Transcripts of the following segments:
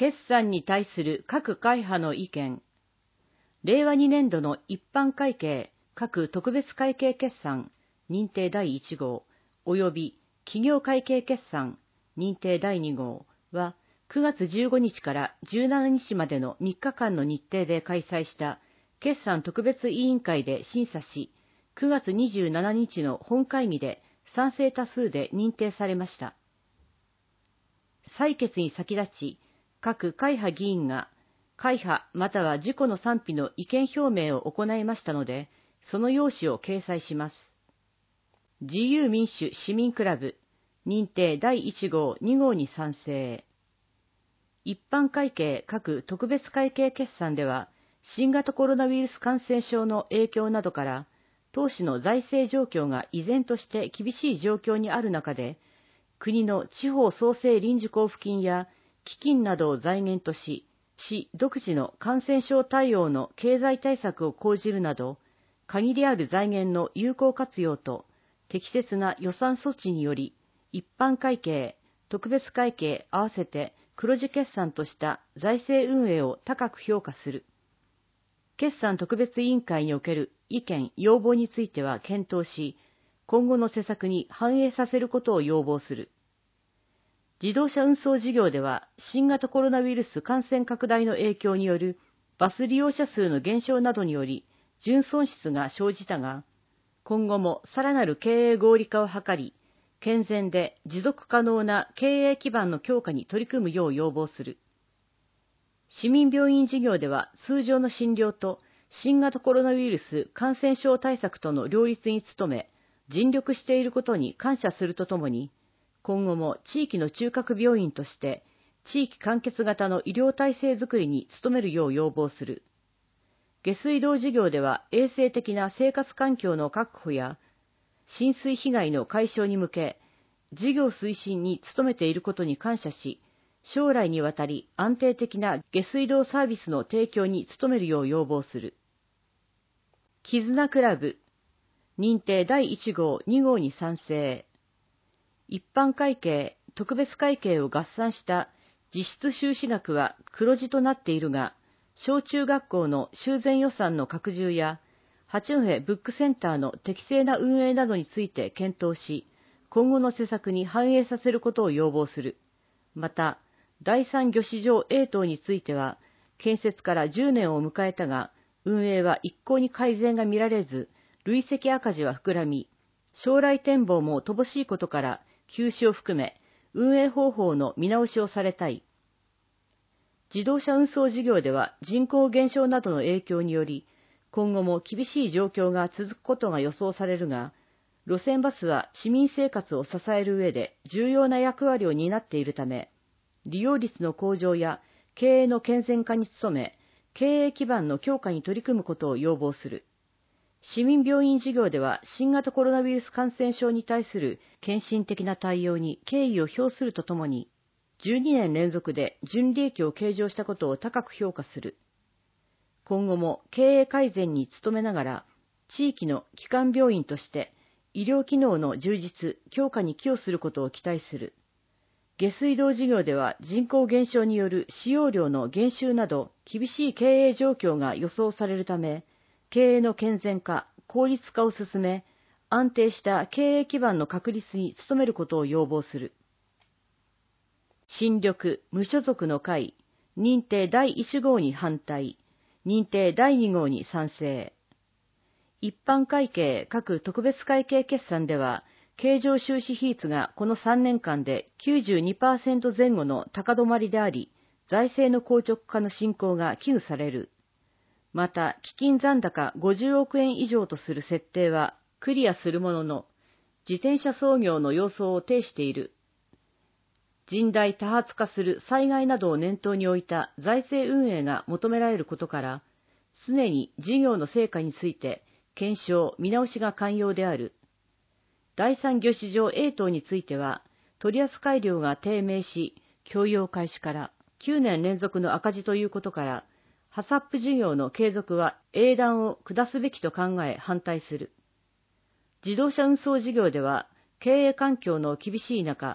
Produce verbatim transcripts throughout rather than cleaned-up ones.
決算に対する各会派の意見。れいわにねんどの一般会計各特別会計決算認定だいいち号及び企業会計決算認定だいに号はくがつじゅうごにちからじゅうしちにちまでのみっかかんの日程で開催した決算特別委員会で審査し、くがつにじゅうしちにちの本会議で賛成多数で認定されました。採決に先立ち、各会派議員が会派または自己の賛否の意見表明を行いましたので、その要旨を掲載します。自由民主市民クラブ認定だいいち号に号に賛成。一般会計各特別会計決算では、新型コロナウイルス感染症の影響などから、当市の財政状況が依然として厳しい状況にある中で、国の地方創生臨時交付金や基金などを財源とし、市独自の感染症対応の経済対策を講じるなど、限りある財源の有効活用と適切な予算措置により、一般会計、特別会計合わせて黒字決算とした財政運営を高く評価する。決算特別委員会における意見・要望については検討し、今後の施策に反映させることを要望する。自動車運送事業では、新型コロナウイルス感染拡大の影響によるバス利用者数の減少などにより、純損失が生じたが、今後もさらなる経営合理化を図り、健全で持続可能な経営基盤の強化に取り組むよう要望する。市民病院事業では通常の診療と新型コロナウイルス感染症対策との両立に努め、尽力していることに感謝するとともに、今後も地域の中核病院として地域完結型の医療体制づくりに努めるよう要望する。下水道事業では衛生的な生活環境の確保や浸水被害の解消に向け、事業推進に努めていることに感謝し、将来にわたり安定的な下水道サービスの提供に努めるよう要望する。絆クラブ認定だいいち号に号に賛成。一般会計、特別会計を合算した実質収支額は黒字となっているが、小中学校の修繕予算の拡充や、八戸ブックセンターの適正な運営などについて検討し、今後の施策に反映させることを要望する。また、第三魚市場 A 棟については、建設からじゅうねんを迎えたが、運営は一向に改善が見られず、累積赤字は膨らみ、将来展望も乏しいことから、休止を含め、運営方法の見直しをされたい。自動車運送事業では人口減少などの影響により、今後も厳しい状況が続くことが予想されるが、路線バスは市民生活を支える上で重要な役割を担っているため、利用率の向上や経営の健全化に努め、経営基盤の強化に取り組むことを要望する。市民病院事業では新型コロナウイルス感染症に対する献身的な対応に敬意を表するとともに、じゅうにねん連続で純利益を計上したことを高く評価する。今後も経営改善に努めながら、地域の基幹病院として医療機能の充実・強化に寄与することを期待する。下水道事業では人口減少による使用量の減収など厳しい経営状況が予想されるため、経営の健全化・効率化を進め、安定した経営基盤の確立に努めることを要望する。新緑・無所属の会、認定だいいち号に反対、認定だいに号に賛成。一般会計各特別会計決算では、経常収支比率がこのさんねんかんで きゅうじゅうにパーセント 前後の高止まりであり、財政の硬直化の進行が危惧される。また、基金残高ごじゅうおくえん以上とする設定はクリアするものの、自転車操業の様相を呈している。甚大多発化する災害などを念頭に置いた財政運営が求められることから、常に事業の成果について検証・見直しが肝要である。第三魚市場 A 棟については、取扱量が低迷し、供用開始からきゅうねん連続の赤字ということから、ハサップ事業の継続は英断を下すべきと考え反対する。自動車運送事業では、経営環境の厳しい中、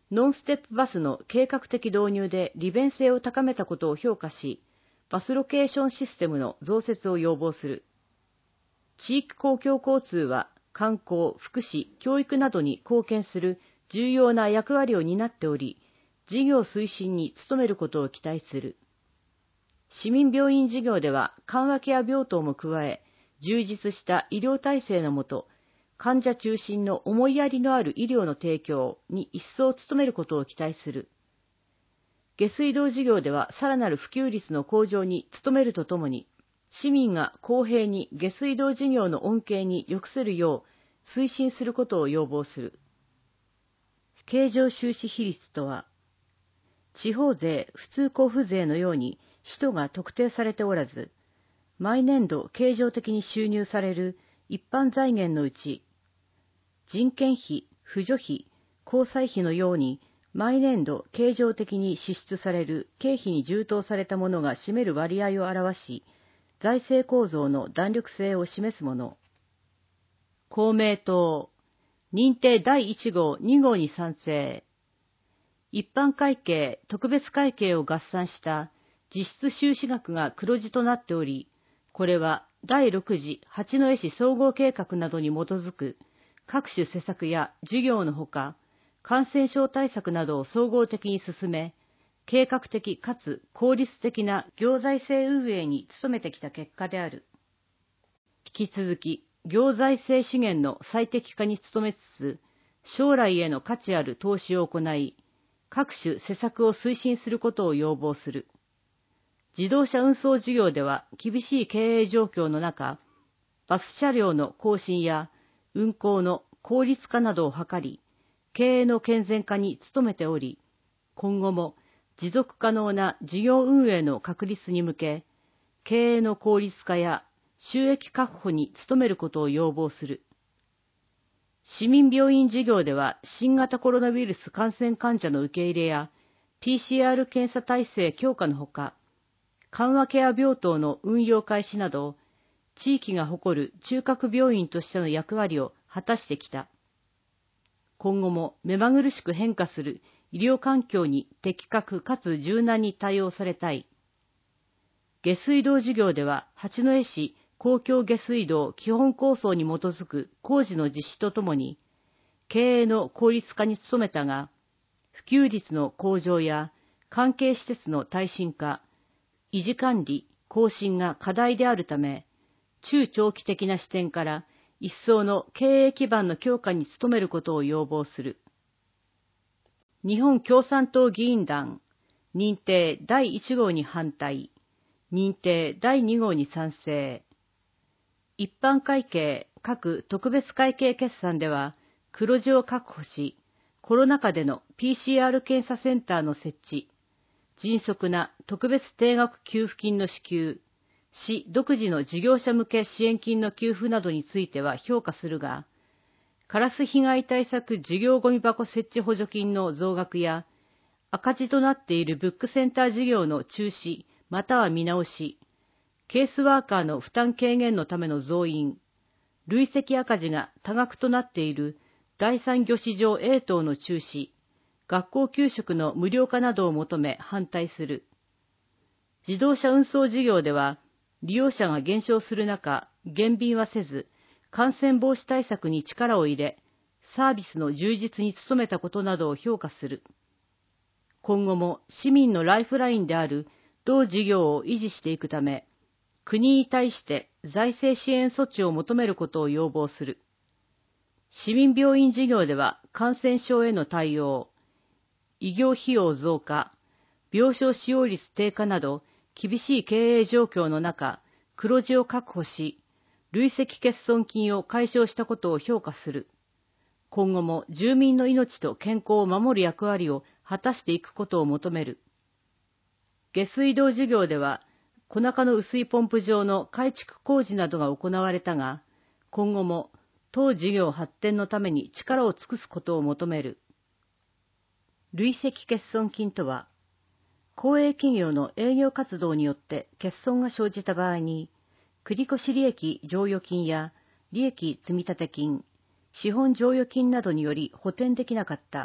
ノンステップバスの計画的導入で利便性を高めたことを評価し、バスロケーションシステムの増設を要望する。地域公共交通は観光、福祉、教育などに貢献する重要な役割を担っており、事業推進に努めることを期待する。市民病院事業では緩和ケア病棟も加え、充実した医療体制のもと、患者中心の思いやりのある医療の提供に一層努めることを期待する。下水道事業ではさらなる普及率の向上に努めるとともに、市民が公平に下水道事業の恩恵に抑せるよう推進することを要望する。経常収支比率とは、地方税、普通交付税のように使途が特定されておらず、毎年度経常的に収入される一般財源のうち、人件費、扶助費、交際費のように毎年度経常的に支出される経費に充当されたものが占める割合を表し、財政構造の弾力性を示すもの。公明党、認定だいいち号、に号に賛成。一般会計、特別会計を合算した実質収支額が黒字となっており、これはだいろく次八戸市総合計画などに基づく各種施策や事業のほか、感染症対策などを総合的に進め、計画的かつ効率的な行財政運営に努めてきた結果である。引き続き、行財政資源の最適化に努めつつ、将来への価値ある投資を行い、各種施策を推進することを要望する。自動車運送事業では厳しい経営状況の中、バス車両の更新や運行の効率化などを図り、経営の健全化に努めており、今後も持続可能な事業運営の確立に向け、経営の効率化や収益確保に努めることを要望する。市民病院事業では新型コロナウイルス感染患者の受け入れや ピーシーアール 検査体制強化のほか、緩和ケア病棟の運用開始など、地域が誇る中核病院としての役割を果たしてきた。今後も目まぐるしく変化する医療環境に的確かつ柔軟に対応されたい。下水道事業では八戸市公共下水道基本構想に基づく工事の実施とともに、経営の効率化に努めたが、普及率の向上や関係施設の耐震化、維持管理、更新が課題であるため、中長期的な視点から一層の経営基盤の強化に努めることを要望する。日本共産党議員団、認定だいいち号に反対、認定だいに号に賛成。一般会計、各特別会計決算では黒字を確保し、コロナ禍での ピーシーアール 検査センターの設置、迅速な特別定額給付金の支給、市独自の事業者向け支援金の給付などについては評価するが、カラス被害対策事業ゴミ箱設置補助金の増額や、赤字となっているブックセンター事業の中止または見直し、ケースワーカーの負担軽減のための増員、累積赤字が多額となっている第三魚市場 A 棟の中止、学校給食の無料化などを求め反対する。自動車運送事業では、利用者が減少する中、減便はせず、感染防止対策に力を入れ、サービスの充実に努めたことなどを評価する。今後も市民のライフラインである同事業を維持していくため、国に対して財政支援措置を求めることを要望する。市民病院事業では感染症への対応、医療費用増加、病床使用率低下など厳しい経営状況の中、黒字を確保し、累積欠損金を解消したことを評価する。今後も住民の命と健康を守る役割を果たしていくことを求める。下水道事業では、小中の雨水ポンプ場の改築工事などが行われたが、今後も当事業発展のために力を尽くすことを求める。累積欠損金とは、公営企業の営業活動によって欠損が生じた場合に、繰越利益剰余金や利益積立金、資本剰余金などにより補填できなかった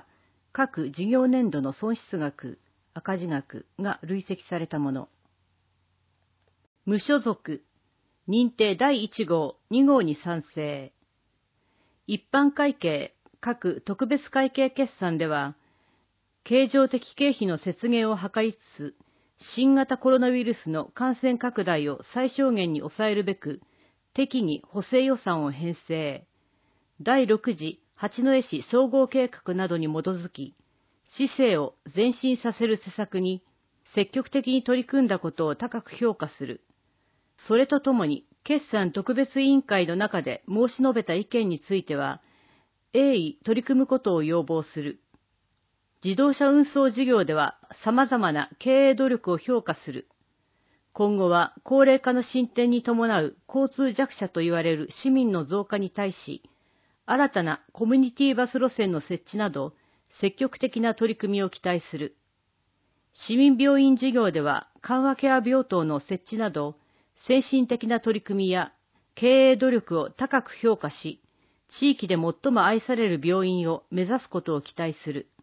各事業年度の損失額、赤字額が累積されたもの。無所属、認定だいいち号、に号に賛成。一般会計、各特別会計決算では、経常的経費の節減を図りつつ、新型コロナウイルスの感染拡大を最小限に抑えるべく、適宜補正予算を編成。だいろく次八戸市総合計画などに基づき、市政を前進させる施策に積極的に取り組んだことを高く評価する。それとともに、決算特別委員会の中で申し述べた意見については、鋭意取り組むことを要望する。自動車運送事業では様々な経営努力を評価する。今後は高齢化の進展に伴う交通弱者といわれる市民の増加に対し、新たなコミュニティバス路線の設置など、積極的な取り組みを期待する。市民病院事業では緩和ケア病棟の設置など、先進的な取り組みや経営努力を高く評価し、地域で最も愛される病院を目指すことを期待する。